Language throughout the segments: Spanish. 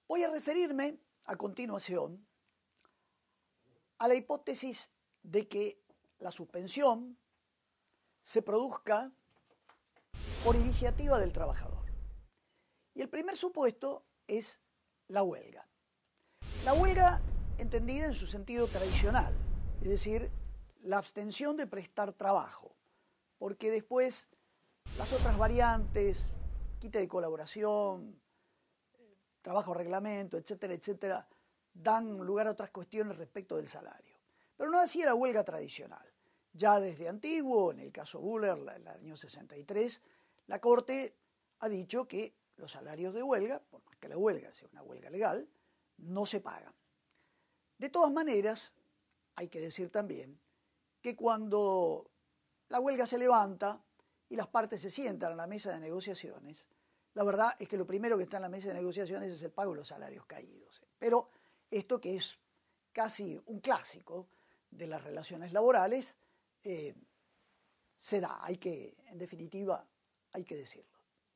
Voy a referirme a continuación a la hipótesis de que la suspensión se produzca por iniciativa del trabajador. Y el primer supuesto es la huelga. La huelga entendida en su sentido tradicional, es decir, la abstención de prestar trabajo, porque después las otras variantes, quita de colaboración, trabajo reglamento, etcétera, etcétera, dan lugar a otras cuestiones respecto del salario. Pero no así la huelga tradicional. Ya desde antiguo, en el caso Buller, en el año 63, la Corte ha dicho que los salarios de huelga, por más que la huelga sea una huelga legal, no se pagan. De todas maneras, hay que decir también que cuando la huelga se levanta y las partes se sientan a la mesa de negociaciones, la verdad es que lo primero que está en la mesa de negociaciones es el pago de los salarios caídos. Pero esto, que es casi un clásico de las relaciones laborales, se da, en definitiva, hay que decirlo.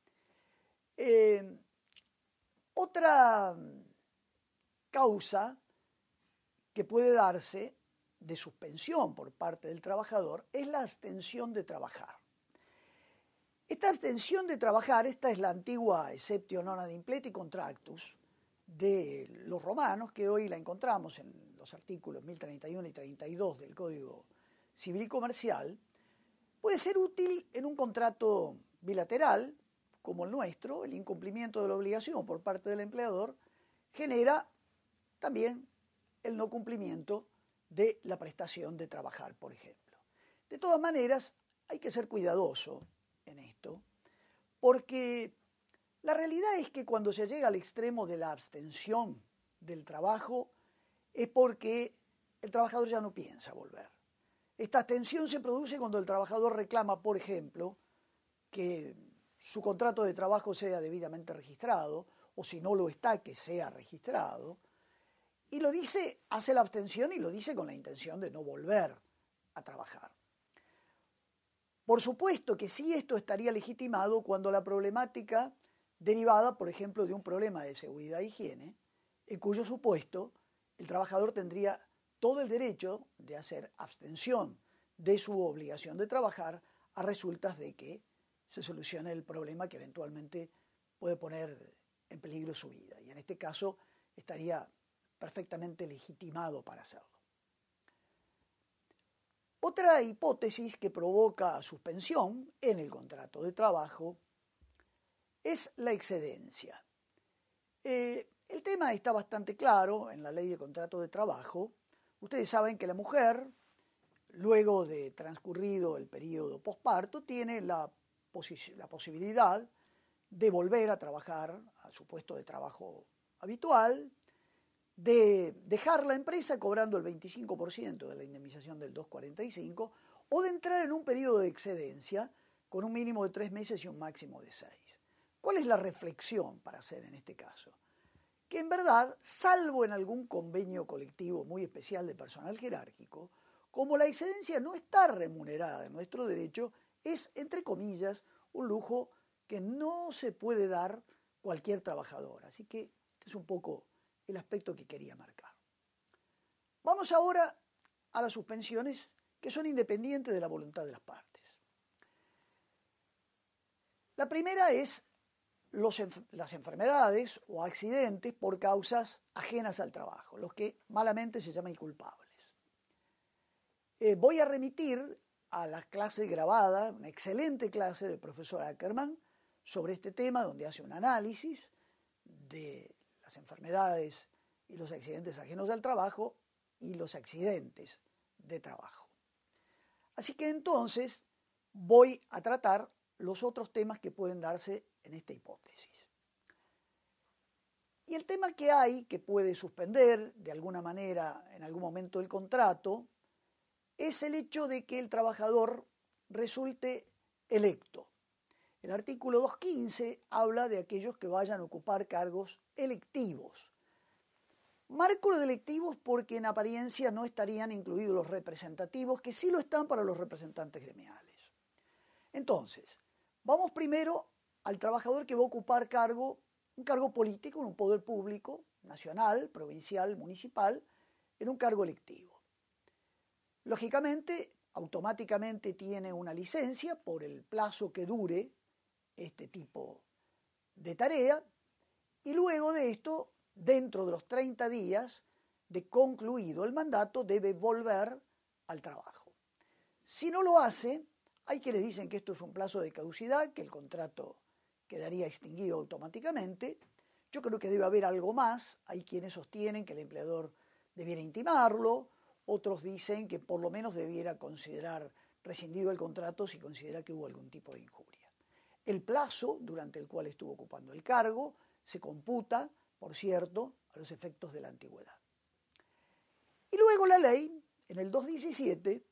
Otra causa que puede darse de suspensión por parte del trabajador es la abstención de trabajar. Esta abstención de trabajar, esta es la antigua exceptio non ad impleti contractus de los romanos, que hoy la encontramos en los artículos 1031 y 32 del Código Civil y Comercial. Puede ser útil en un contrato bilateral, como el nuestro. El incumplimiento de la obligación por parte del empleador genera también el no cumplimiento de la prestación de trabajar, por ejemplo. De todas maneras, hay que ser cuidadoso en esto, porque la realidad es que cuando se llega al extremo de la abstención del trabajo es porque el trabajador ya no piensa volver. Esta abstención se produce cuando el trabajador reclama, por ejemplo, que su contrato de trabajo sea debidamente registrado, o si no lo está, que sea registrado, y lo dice, hace la abstención y lo dice con la intención de no volver a trabajar. Por supuesto que sí, esto estaría legitimado cuando la problemática derivada, por ejemplo, de un problema de seguridad e higiene, en cuyo supuesto el trabajador tendría todo el derecho de hacer abstención de su obligación de trabajar a resultas de que se solucione el problema que eventualmente puede poner en peligro su vida. Y en este caso estaría perfectamente legitimado para hacerlo. Otra hipótesis que provoca suspensión en el contrato de trabajo es la excedencia. El tema está bastante claro en la ley de contrato de trabajo. Ustedes saben que la mujer, luego de transcurrido el periodo posparto, tiene la posibilidad de volver a trabajar a su puesto de trabajo habitual, de dejar la empresa cobrando el 25% de la indemnización del 245 o de entrar en un periodo de excedencia con un mínimo de 3 meses y un máximo de 6. ¿Cuál es la reflexión para hacer en este caso? Que en verdad, salvo en algún convenio colectivo muy especial de personal jerárquico, como la excedencia no está remunerada en nuestro derecho, es, entre comillas, un lujo que no se puede dar cualquier trabajador. Así que este es un poco el aspecto que quería marcar. Vamos ahora a las suspensiones que son independientes de la voluntad de las partes. La primera es las enfermedades o accidentes por causas ajenas al trabajo, los que malamente se llaman inculpables. Voy a remitir a la clase grabada, una excelente clase del profesor Ackerman sobre este tema, donde hace un análisis de las enfermedades y los accidentes ajenos al trabajo y los accidentes de trabajo. Así que entonces voy a tratar los otros temas que pueden darse en esta hipótesis. Y el tema que hay, que puede suspender de alguna manera en algún momento el contrato, es el hecho de que el trabajador resulte electo. El artículo 215 habla de aquellos que vayan a ocupar cargos electivos. Marco lo de electivos porque en apariencia no estarían incluidos los representativos, que sí lo están para los representantes gremiales. Entonces, vamos primero al trabajador que va a ocupar cargo un cargo político en un poder público, nacional, provincial, municipal, en un cargo electivo. Lógicamente, automáticamente tiene una licencia por el plazo que dure este tipo de tarea, y luego de esto, dentro de los 30 días de concluido el mandato, debe volver al trabajo. Si no lo hace, hay quienes dicen que esto es un plazo de caducidad, que el contrato quedaría extinguido automáticamente. Yo creo que debe haber algo más. Hay quienes sostienen que el empleador debiera intimarlo, otros dicen que por lo menos debiera considerar rescindido el contrato si considera que hubo algún tipo de injuria. El plazo durante el cual estuvo ocupando el cargo se computa, por cierto, a los efectos de la antigüedad. Y luego la ley, en el 217,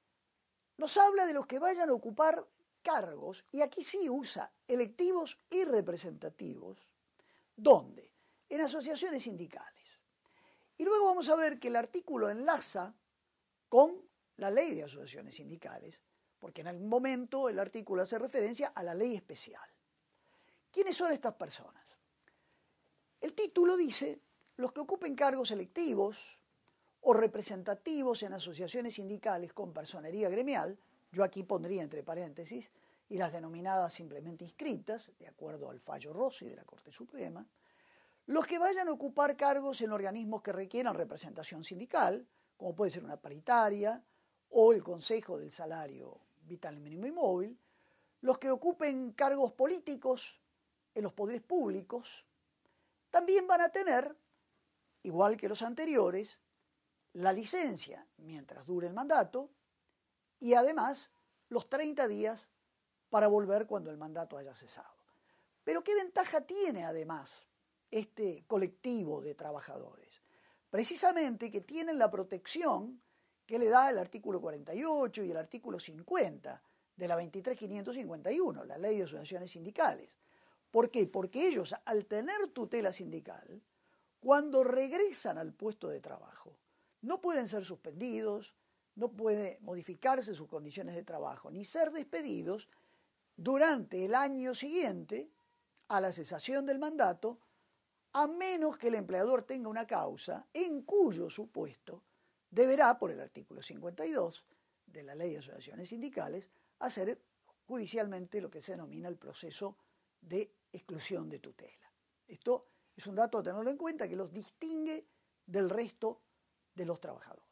nos habla de los que vayan a ocupar cargos, y aquí sí usa electivos y representativos. ¿Dónde? En asociaciones sindicales. Y luego vamos a ver que el artículo enlaza con la ley de asociaciones sindicales, porque en algún momento el artículo hace referencia a la ley especial. ¿Quiénes son estas personas? El título dice, los que ocupen cargos electivos o representativos en asociaciones sindicales con personería gremial, yo aquí pondría entre paréntesis, y las denominadas simplemente inscritas, de acuerdo al fallo Rossi de la Corte Suprema, los que vayan a ocupar cargos en organismos que requieran representación sindical, como puede ser una paritaria o el Consejo del Salario Vital Mínimo y Móvil, los que ocupen cargos políticos en los poderes públicos, también van a tener, igual que los anteriores, la licencia mientras dure el mandato y además los 30 días para volver cuando el mandato haya cesado. Pero ¿qué ventaja tiene además este colectivo de trabajadores? Precisamente que tienen la protección que le da el artículo 48 y el artículo 50 de la 23.551, la Ley de Asociaciones Sindicales. ¿Por qué? Porque ellos, al tener tutela sindical, cuando regresan al puesto de trabajo, no pueden ser suspendidos, no puede modificarse sus condiciones de trabajo, ni ser despedidos durante el año siguiente a la cesación del mandato, a menos que el empleador tenga una causa en cuyo supuesto deberá, por el artículo 52 de la Ley de Asociaciones Sindicales, hacer judicialmente lo que se denomina el proceso de exclusión de tutela. Esto es un dato a tenerlo en cuenta que los distingue del resto de los trabajadores.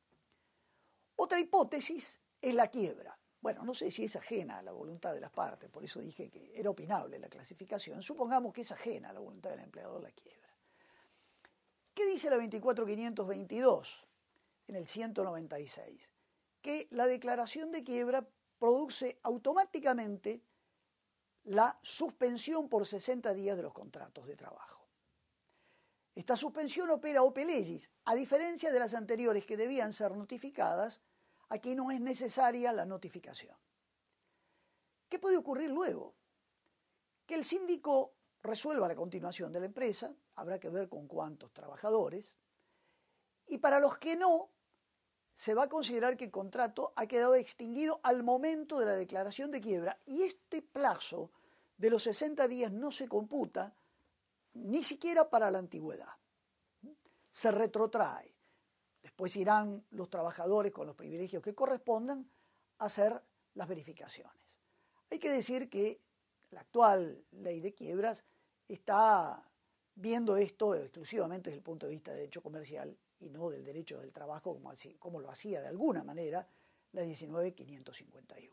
Otra hipótesis es la quiebra. Bueno, no sé si es ajena a la voluntad de las partes, por eso dije que era opinable la clasificación. Supongamos que es ajena a la voluntad del empleador la quiebra. ¿Qué dice la 24.522 en el 196? Que la declaración de quiebra produce automáticamente la suspensión por 60 días de los contratos de trabajo. Esta suspensión opera ope legis, a diferencia de las anteriores que debían ser notificadas, aquí no es necesaria la notificación. ¿Qué puede ocurrir luego? Que el síndico resuelva la continuación de la empresa, habrá que ver con cuántos trabajadores, y para los que no, se va a considerar que el contrato ha quedado extinguido al momento de la declaración de quiebra, y este plazo de los 60 días no se computa ni siquiera para la antigüedad. Se retrotrae. Después irán los trabajadores con los privilegios que correspondan a hacer las verificaciones. Hay que decir que la actual ley de quiebras está viendo esto exclusivamente desde el punto de vista de derecho comercial y no del derecho del trabajo como lo hacía de alguna manera la 19.551.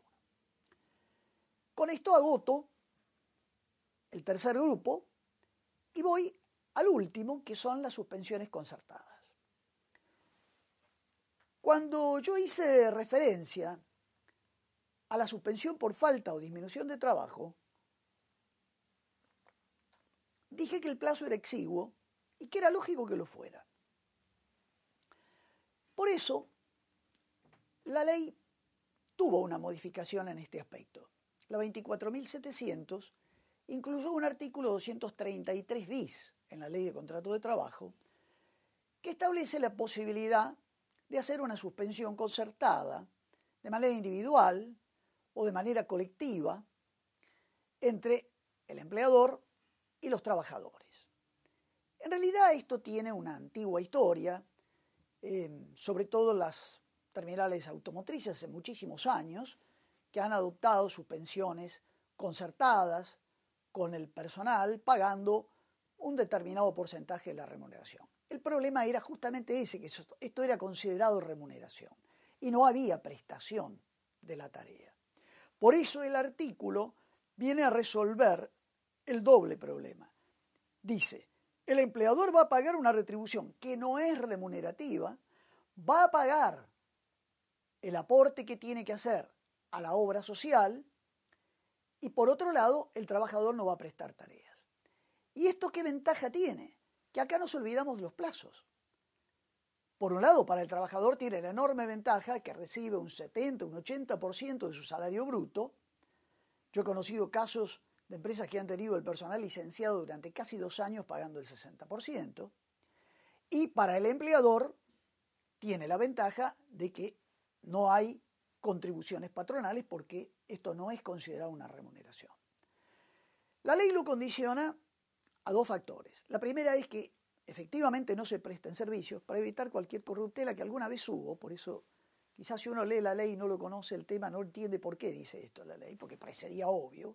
Con esto agoto el tercer grupo y voy al último, que son las suspensiones concertadas. Cuando yo hice referencia a la suspensión por falta o disminución de trabajo, dije que el plazo era exiguo y que era lógico que lo fuera. Por eso, la ley tuvo una modificación en este aspecto. La 24.700 incluyó un artículo 233 bis en la Ley de Contrato de Trabajo que establece la posibilidad de hacer una suspensión concertada de manera individual o de manera colectiva entre el empleador y los trabajadores. En realidad esto tiene una antigua historia, sobre todo las terminales automotrices hace muchísimos años, que han adoptado suspensiones concertadas con el personal, pagando un determinado porcentaje de la remuneración. El problema era justamente ese, que esto era considerado remuneración y no había prestación de la tarea. Por eso el artículo viene a resolver el doble problema. Dice, el empleador va a pagar una retribución que no es remunerativa, va a pagar el aporte que tiene que hacer a la obra social y por otro lado el trabajador no va a prestar tareas. ¿Y esto qué ventaja tiene? Que acá nos olvidamos de los plazos. Por un lado, para el trabajador tiene la enorme ventaja que recibe un 70, un 80% de su salario bruto. Yo he conocido casos de empresas que han tenido el personal licenciado durante casi 2 años pagando el 60%. Y para el empleador tiene la ventaja de que no hay contribuciones patronales porque esto no es considerado una remuneración. La ley lo condiciona a 2 factores. La primera es que efectivamente no se presten servicios para evitar cualquier corruptela que alguna vez hubo. Por eso quizás si uno lee la ley y no lo conoce el tema, no entiende por qué dice esto la ley, porque parecería obvio.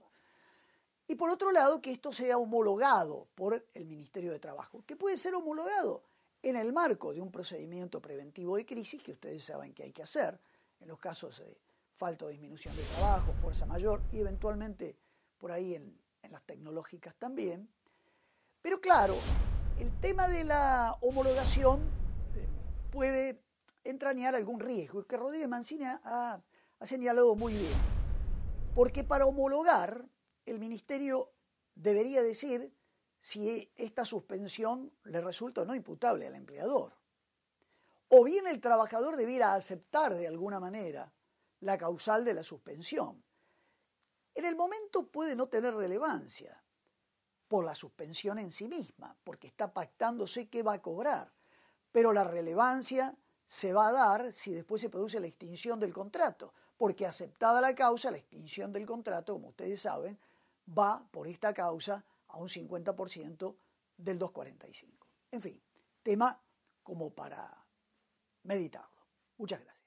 Y por otro lado, que esto sea homologado por el Ministerio de Trabajo, que puede ser homologado en el marco de un procedimiento preventivo de crisis que ustedes saben que hay que hacer en los casos de falta o disminución de trabajo, fuerza mayor y eventualmente por ahí en las tecnológicas también. Pero claro, el tema de la homologación puede entrañar algún riesgo que Rodríguez Mancini ha señalado muy bien. Porque para homologar, el Ministerio debería decir si esta suspensión le resulta o no imputable al empleador. O bien el trabajador debiera aceptar de alguna manera la causal de la suspensión. En el momento puede no tener relevancia por la suspensión en sí misma, porque está pactándose qué va a cobrar. Pero la relevancia se va a dar si después se produce la extinción del contrato, porque aceptada la causa, la extinción del contrato, como ustedes saben, va por esta causa a un 50% del 245. En fin, tema como para meditarlo. Muchas gracias.